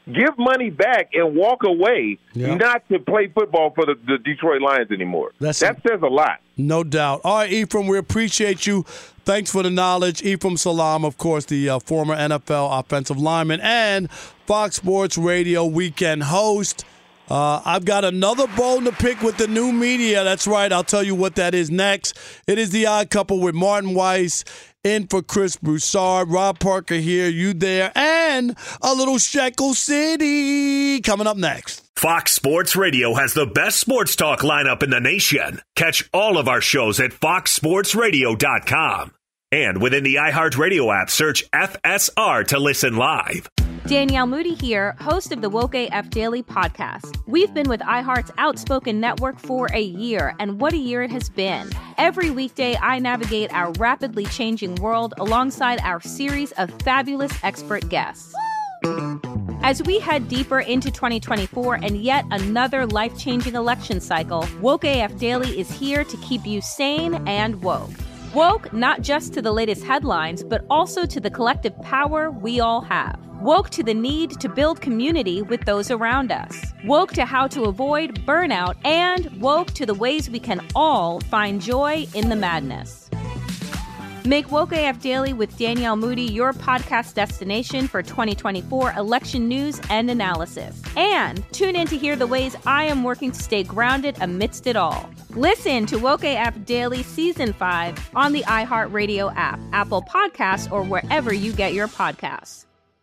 Speaker 2: give money back and walk away, not to play football for the Detroit Lions anymore. That says a lot.
Speaker 10: No doubt. All right, Ephraim, we appreciate you. Thanks for the knowledge. Ephraim Salaam, of course, the former NFL offensive lineman and Fox Sports Radio weekend host. I've got another bone to pick with the new media. That's right. I'll tell you what that is next. It is The Odd Couple with Martin Weiss in for Chris Broussard. Rob Parker here, you there, and a little Shekel City coming up next.
Speaker 1: Fox Sports Radio has the best sports talk lineup in the nation. Catch all of our shows at foxsportsradio.com. And within the iHeartRadio app, search FSR to listen live.
Speaker 3: Danielle Moody here, host of the Woke AF Daily podcast. We've been with iHeart's Outspoken Network for a year, and what a year it has been. Every weekday, I navigate our rapidly changing world alongside our series of fabulous expert guests. As we head deeper into 2024 and yet another life-changing election cycle, Woke AF Daily is here to keep you sane and woke. Woke not just to the latest headlines, but also to the collective power we all have. Woke to the need to build community with those around us. Woke to how to avoid burnout, and woke to the ways we can all find joy in the madness. Make Woke AF Daily with Danielle Moody your podcast destination for 2024 election news and analysis. And tune in to hear the ways I am working to stay grounded amidst it all. Listen to Woke AF Daily Season 5 on the iHeartRadio app, Apple Podcasts, or wherever you get your podcasts.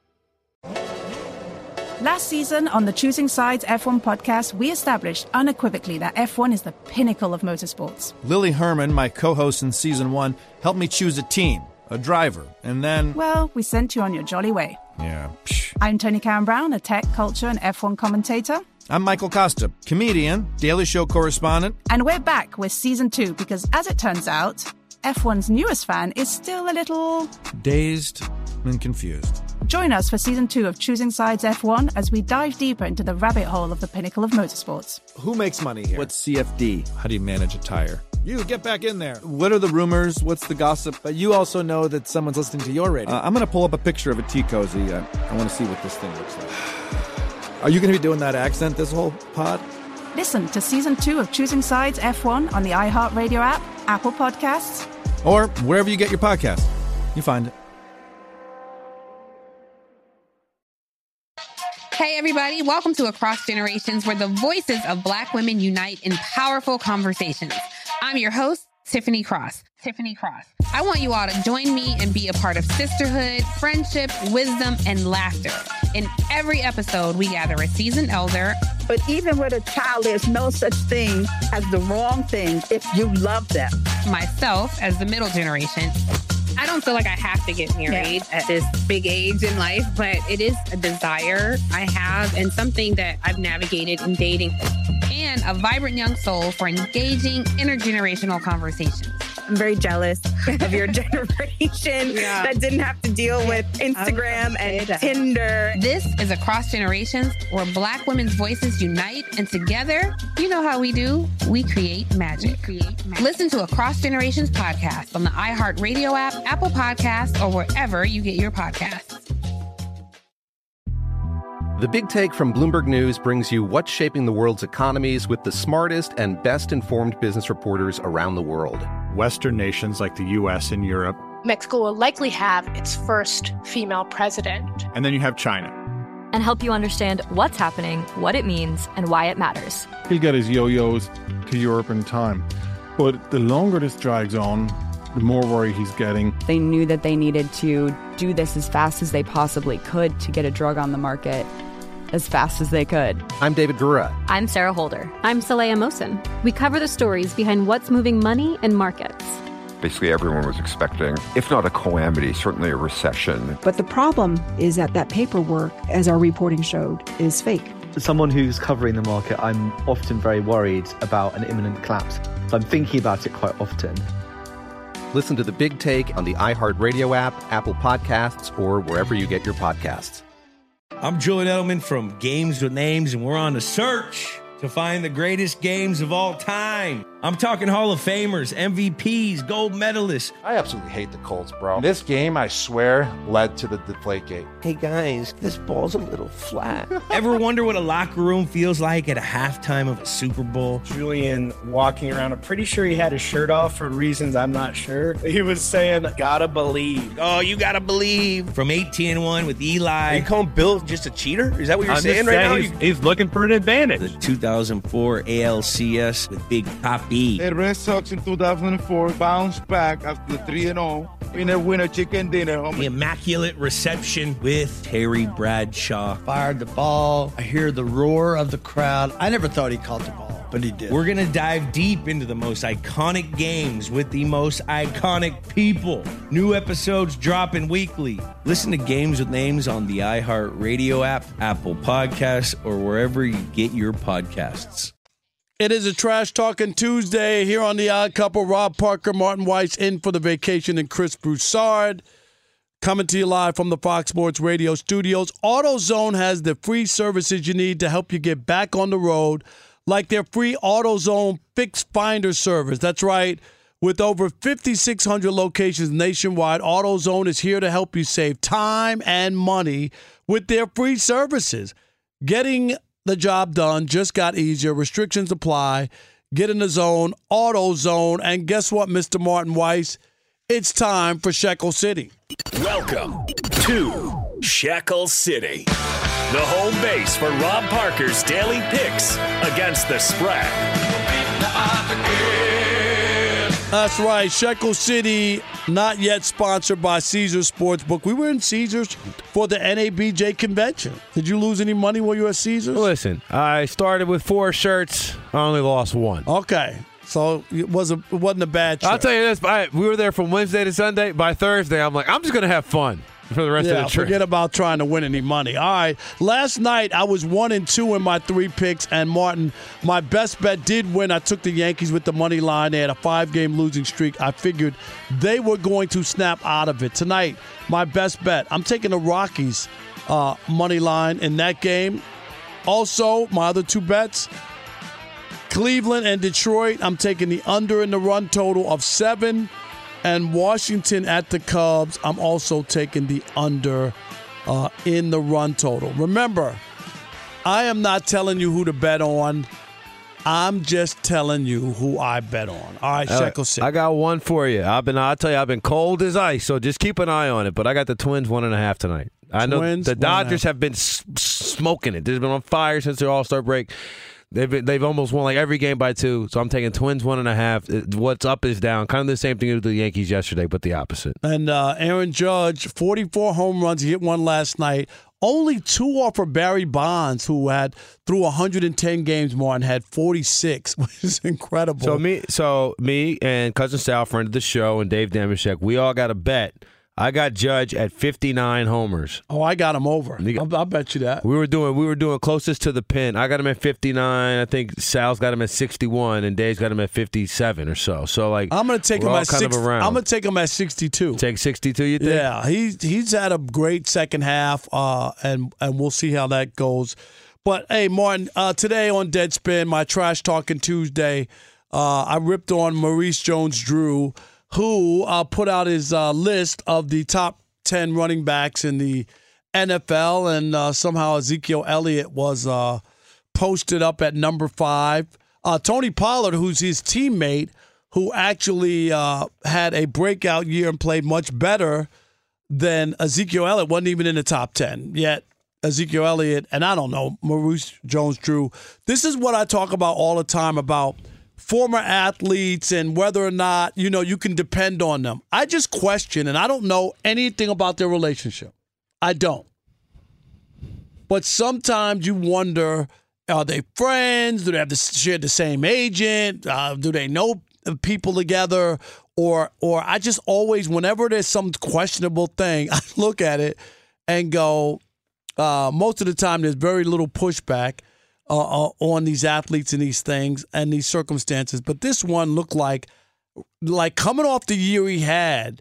Speaker 9: Last season on the Choosing Sides F1 podcast, we established unequivocally that F1 is the pinnacle of motorsports.
Speaker 13: Lily Herman, my co-host in Season 1, helped me choose a team, a driver, and then...
Speaker 9: Well, we sent you on your jolly way.
Speaker 13: Yeah.
Speaker 9: I'm Tony Karen Brown, a tech, culture, and F1 commentator.
Speaker 13: I'm Michael Costa, comedian, Daily Show correspondent.
Speaker 9: And we're back with Season 2 because, as it turns out, F1's newest fan is still a little...
Speaker 13: dazed and confused.
Speaker 9: Join us for Season 2 of Choosing Sides F1 as we dive deeper into the rabbit hole of the pinnacle of motorsports.
Speaker 13: Who makes money here? What's CFD? How do you manage a tire? You, get back in there. What are the rumors? What's the gossip?
Speaker 14: But you also know that someone's listening to your radio.
Speaker 13: I'm going to pull up a picture of a tea cozy. I want to see what this thing looks like.
Speaker 14: Are you going to be doing that accent this whole pod?
Speaker 9: Listen to Season 2 of Choosing Sides F1 on the iHeartRadio app, Apple Podcasts,
Speaker 13: or wherever you get your podcast. You find it.
Speaker 4: Hey, everybody. Welcome to Across Generations, where the voices of Black women unite in powerful conversations. I'm your host, Tiffany Cross. I want you all to join me and be a part of sisterhood, friendship, wisdom, and laughter. In every episode, we gather a seasoned elder.
Speaker 15: But even with a child, there's no such thing as the wrong thing if you love them.
Speaker 4: Myself, as the middle generation. I don't feel like I have to get married at this big age in life, but it is a desire I have and something that I've navigated in dating. And a vibrant young soul for engaging intergenerational conversations.
Speaker 16: I'm very jealous of your generation that didn't have to deal with Instagram and Tinder.
Speaker 4: This is Across Generations, where Black women's voices unite, and together, you know how we do, we create magic. Listen to Across Generations podcast on the iHeartRadio app, Apple Podcasts, or wherever you get your podcasts.
Speaker 5: The Big Take from Bloomberg News brings you what's shaping the world's economies with the smartest and best-informed business reporters around the world.
Speaker 17: Western nations like the U.S. and Europe.
Speaker 18: Mexico will likely have its first female president.
Speaker 17: And then you have China.
Speaker 7: And help you understand what's happening, what it means, and why it matters.
Speaker 19: He'll get his yo-yos to Europe in time. But the longer this drags on, the more worry he's getting.
Speaker 20: They knew that they needed to do this as fast as they possibly could to get a drug on the market as fast as they could.
Speaker 5: I'm David Gura.
Speaker 7: I'm Sarah Holder.
Speaker 6: I'm Saleha Mohsen. We cover the stories behind what's moving money and markets.
Speaker 21: Basically, everyone was expecting, if not a calamity, certainly a recession.
Speaker 22: But the problem is that paperwork, as our reporting showed, is fake.
Speaker 23: As someone who's covering the market, I'm often very worried about an imminent collapse. So I'm thinking about it quite often.
Speaker 5: Listen to The Big Take on the iHeartRadio app, Apple Podcasts, or wherever you get your podcasts.
Speaker 25: I'm Julian Edelman from Games with Names, and we're on a search to find the greatest games of all time. I'm talking Hall of Famers, MVPs, gold medalists.
Speaker 2: I absolutely hate the Colts, bro. This game, I swear, led to the Deflategate.
Speaker 8: Hey, guys, this ball's a little flat.
Speaker 25: Ever wonder what a locker room feels like at a halftime of a Super Bowl?
Speaker 11: Julian walking around, I'm pretty sure he had his shirt off for reasons I'm not sure. He was saying, gotta believe.
Speaker 25: Oh, you gotta believe. From 18-1 with Eli.
Speaker 8: Are you calling Bill just a cheater? Is that what you're saying right now?
Speaker 11: He's looking for an advantage.
Speaker 25: The 2004 ALCS with Big Papi.
Speaker 12: The Red Sox in 2004 bounced back after 3-0 in a winner chicken dinner.
Speaker 25: The immaculate reception with Terry Bradshaw.
Speaker 24: Fired the ball. I hear the roar of the crowd. I never thought he caught the ball, but he did.
Speaker 25: We're going to dive deep into the most iconic games with the most iconic people. New episodes dropping weekly. Listen to Games with Names on the iHeartRadio app, Apple Podcasts, or wherever you get your podcasts.
Speaker 10: It is a Trash Talking Tuesday here on The Odd Couple. Rob Parker, Martin Weiss in for the vacation, and Chris Broussard coming to you live from the Fox Sports Radio studios. AutoZone has the free services you need to help you get back on the road, like their free AutoZone Fix Finder service. That's right. With over 5,600 locations nationwide, AutoZone is here to help you save time and money with their free services. Getting the job done just got easier. Restrictions apply. Get in the zone, AutoZone. And guess what, Mr. Martin Weiss? It's time for Shekel City.
Speaker 1: Welcome to Shekel City, the home base for Rob Parker's daily picks against the spread.
Speaker 10: That's right. Shekel City, not yet sponsored by Caesars Sportsbook. We were in Caesars for the NABJ convention. Did you lose any money while you were at Caesars?
Speaker 26: Listen, I started with 4 shirts. I only lost 1.
Speaker 10: Okay. So it wasn't a bad trip.
Speaker 26: I'll tell you this. We were there from Wednesday to Sunday. By Thursday, I'm like, I'm just going to have fun for the rest of the trip.
Speaker 10: Forget about trying to win any money. All right. Last night, I was 1-2 in my 3 picks, and Martin, my best bet did win. I took the Yankees with the money line. They had a 5-game losing streak. I figured they were going to snap out of it. Tonight, my best bet, I'm taking the Rockies money line in that game. Also, my other 2 bets, Cleveland and Detroit, I'm taking the under in the run total of 7. And Washington at the Cubs, I'm also taking the under in the run total. Remember, I am not telling you who to bet on. I'm just telling you who I bet on. All right, Shekel City.
Speaker 26: I got one for you. I'll tell you, I've been cold as ice, so just keep an eye on it. But I got the Twins 1.5 tonight. I know the Dodgers have been smoking it. They've been on fire since their All-Star break. They've almost won like every game by 2, so I'm taking Twins 1.5. What's up is down. Kind of the same thing as the Yankees yesterday, but the opposite.
Speaker 10: And Aaron Judge, 44 home runs. He hit one last night. Only 2 off of Barry Bonds, who had through 110 games more and had 46, which is incredible.
Speaker 26: So me and Cousin Sal, friend of the show, and Dave Damashek, we all got a bet. I got Judge at 59 homers.
Speaker 10: Oh, I got him over. I'll bet you that.
Speaker 26: We were doing closest to the pin. I got him at 59. I think Sal's got him at 61, and Dave's got him at 57 or so. So I'm
Speaker 10: gonna take him at 60. I'm gonna take him at 62.
Speaker 26: Take 62, you think?
Speaker 10: Yeah, he's had a great second half, and we'll see how that goes. But hey, Martin, today on Deadspin, my Trash Talking Tuesday, I ripped on Maurice Jones-Drew, who put out his list of the top 10 running backs in the NFL, and somehow Ezekiel Elliott was posted up at number 5. Tony Pollard, who's his teammate, who actually had a breakout year and played much better than Ezekiel Elliott, wasn't even in the top 10. Yet Ezekiel Elliott, and I don't know, Maurice Jones-Drew, this is what I talk about all the time about former athletes and whether or not, you can depend on them. I just question, and I don't know anything about their relationship. I don't. But sometimes you wonder, are they friends? Do they share the same agent? Do they know people together? Or I just always, whenever there's some questionable thing, I look at it and go, most of the time there's very little pushback on these athletes and these things and these circumstances. But this one looked like coming off the year he had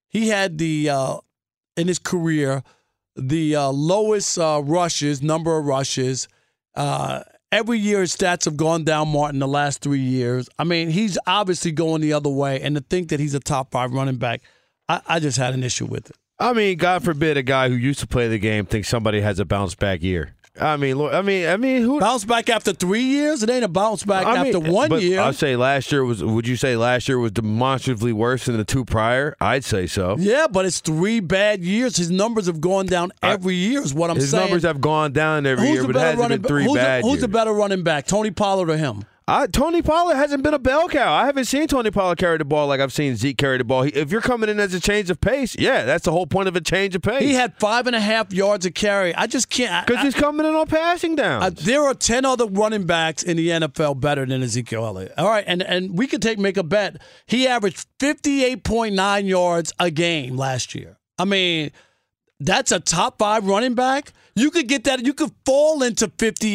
Speaker 10: the in his career the lowest number of rushes, Every year his stats have gone down, Martin, the last 3 years. I mean, he's obviously going the other way. And to think that he's a top 5 running back, I just had an issue with it.
Speaker 26: I mean, God forbid a guy who used to play the game thinks somebody has a bounce back year. I mean, who
Speaker 10: bounce back after 3 years? It ain't a bounce back after 1 year.
Speaker 26: I'd say last year was. Would you say last year was demonstratively worse than the 2 prior? I'd say so.
Speaker 10: Yeah, but it's 3 bad years. His numbers have gone down every year. Is what I'm saying.
Speaker 26: His numbers have gone down every year, but it hasn't been 3 bad years.
Speaker 10: Who's the better running back, Tony Pollard or him?
Speaker 26: Tony Pollard hasn't been a bell cow. I haven't seen Tony Pollard carry the ball like I've seen Zeke carry the ball. If you're coming in as a change of pace, yeah, that's the whole point of a change of pace.
Speaker 10: He had 5.5 yards a carry. I just can't.
Speaker 26: Because he's coming in on passing downs.
Speaker 10: There are 10 other running backs in the NFL better than Ezekiel Elliott. All right, and we could make a bet. He averaged 58.9 yards a game last year. I mean, that's a top 5 running back. You could get that. You could fall into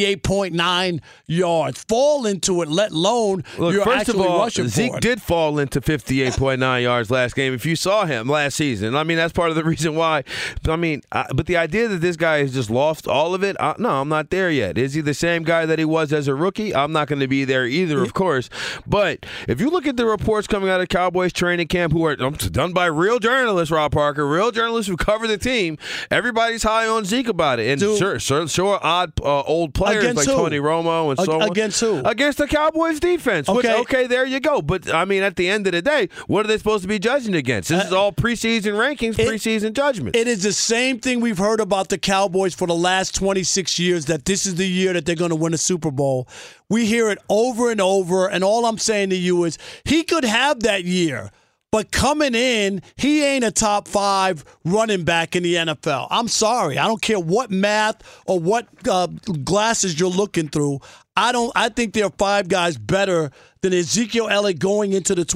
Speaker 10: 58.9 yards. Fall into it, let alone you're
Speaker 26: first
Speaker 10: actually
Speaker 26: of all,
Speaker 10: rushing
Speaker 26: Zeke
Speaker 10: for it.
Speaker 26: did fall into 58.9 yards last game. If you saw him last season, I mean, that's part of the reason why. I mean, but the idea that this guy has just lost all of it, no, I'm not there yet. Is he the same guy that he was as a rookie? I'm not going to be there either, of course. But if you look at the reports coming out of Cowboys training camp, who are done by real journalists, Rob Parker, real journalists who cover the team, everybody's high on Zeke about it. And sure, odd old players like Tony Romo and so on.
Speaker 10: Against who?
Speaker 26: Against the Cowboys defense. Okay, there you go. But, I mean, at the end of the day, what are they supposed to be judging against? This is all preseason rankings, preseason judgment.
Speaker 10: It is the same thing we've heard about the Cowboys for the last 26 years, that this is the year that they're going to win a Super Bowl. We hear it over and over, and all I'm saying to you is he could have that year. But coming in, he ain't a top 5 running back in the NFL. I'm sorry. I don't care what math or what glasses you're looking through. I think there are 5 guys better than Ezekiel Elliott going into the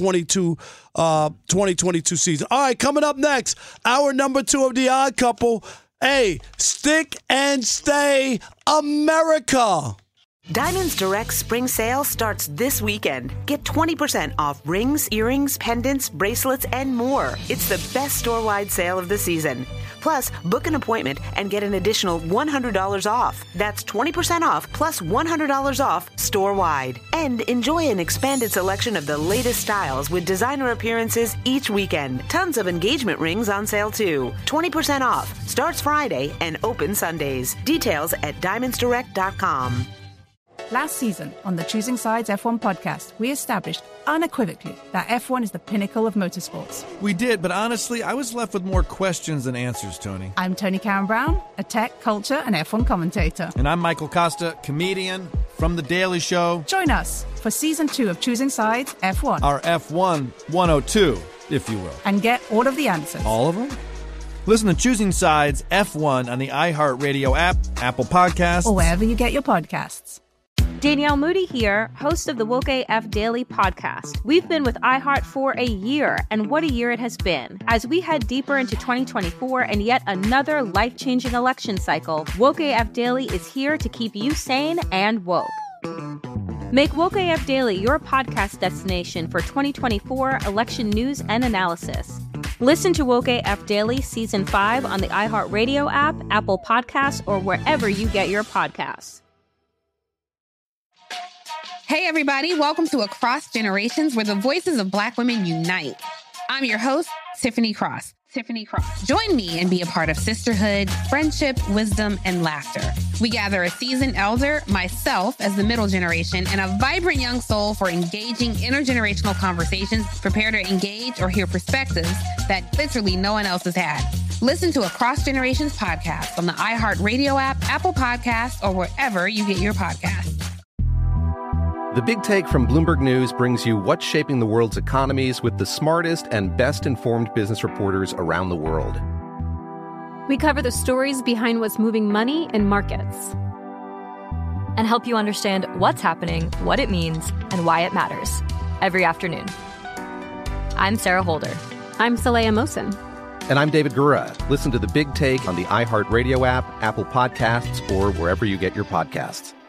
Speaker 10: 2022 season. All right, coming up next, hour number 2 of The Odd Couple. Hey, stick and stay, America.
Speaker 3: Diamonds Direct Spring Sale starts this weekend. Get 20% off rings, earrings, pendants, bracelets, and more. It's the best store-wide sale of the season. Plus, book an appointment and get an additional $100 off. That's 20% off plus $100 off store-wide. And enjoy an expanded selection of the latest styles with designer appearances each weekend. Tons of engagement rings on sale too. 20% off. Starts Friday and open Sundays. Details at diamondsdirect.com.
Speaker 9: Last season on the Choosing Sides F1 podcast, we established unequivocally that F1 is the pinnacle of motorsports.
Speaker 13: We did, but honestly, I was left with more questions than answers, Tony.
Speaker 9: I'm Tony Karen Brown, a tech, culture, and F1 commentator.
Speaker 13: And I'm Michael Costa, comedian from The Daily Show.
Speaker 9: Join us for Season 2 of Choosing Sides F1.
Speaker 13: Our F1 102, if you will.
Speaker 9: And get all of the answers.
Speaker 13: All of them? Listen to Choosing Sides F1 on the iHeartRadio app, Apple Podcasts,
Speaker 9: or wherever you get your podcasts.
Speaker 14: Danielle Moody here, host of the Woke AF Daily podcast. We've been with iHeart for a year, and what a year it has been. As we head deeper into 2024 and yet another life-changing election cycle, Woke AF Daily is here to keep you sane and woke. Make Woke AF Daily your podcast destination for 2024 election news and analysis. Listen to Woke AF Daily Season 5 on the iHeartRadio app, Apple Podcasts, or wherever you get your podcasts.
Speaker 4: Hey, everybody. Welcome to Across Generations, where the voices of Black women unite. I'm your host, Tiffany Cross. Join me and be a part of sisterhood, friendship, wisdom, and laughter. We gather a seasoned elder, myself as the middle generation, and a vibrant young soul for engaging intergenerational conversations. Prepare to engage or hear perspectives that literally no one else has had. Listen to Across Generations podcast on the iHeartRadio app, Apple Podcasts, or wherever you get your podcasts.
Speaker 5: The Big Take from Bloomberg News brings you what's shaping the world's economies with the smartest and best-informed business reporters around the world.
Speaker 6: We cover the stories behind what's moving money and markets.
Speaker 7: And help you understand what's happening, what it means, and why it matters. Every afternoon. I'm Sarah Holder.
Speaker 6: I'm Saleha Mohsin.
Speaker 5: And I'm David Gura. Listen to The Big Take on the iHeartRadio app, Apple Podcasts, or wherever you get your podcasts.